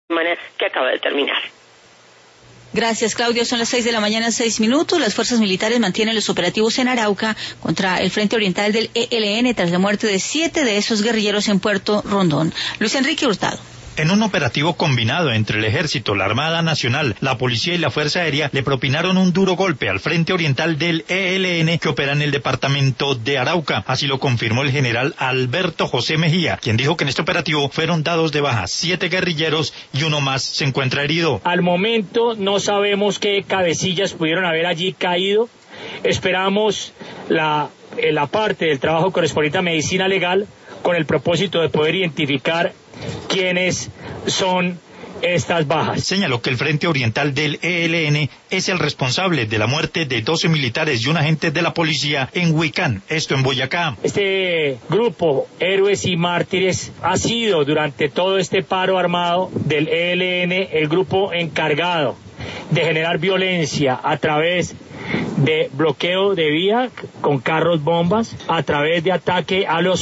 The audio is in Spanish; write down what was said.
semana que acaba de terminar. Gracias, Claudio. Son las 6:06 a.m. Las fuerzas militares mantienen los operativos en Arauca contra el Frente Oriental del ELN tras la muerte de 7 de esos guerrilleros en Puerto Rondón. Luis Enrique Hurtado. En un operativo combinado entre el Ejército, la Armada Nacional, la Policía y la Fuerza Aérea, le propinaron un duro golpe al Frente Oriental del ELN que opera en el departamento de Arauca. Así lo confirmó el general Alberto José Mejía, quien dijo que en este operativo fueron dados de baja 7 guerrilleros y uno más se encuentra herido. Al momento no sabemos qué cabecillas pudieron haber allí caído. Esperamos la parte del trabajo correspondiente a medicina legal con el propósito de poder identificar quiénes son estas bajas. Señaló que el Frente Oriental del ELN es el responsable de la muerte de 12 militares y un agente de la policía en Huicán, esto en Boyacá. Este grupo, Héroes y Mártires, ha sido durante todo este paro armado del ELN el grupo encargado de generar violencia a través de bloqueo de vía con carros bombas, a través de ataque a los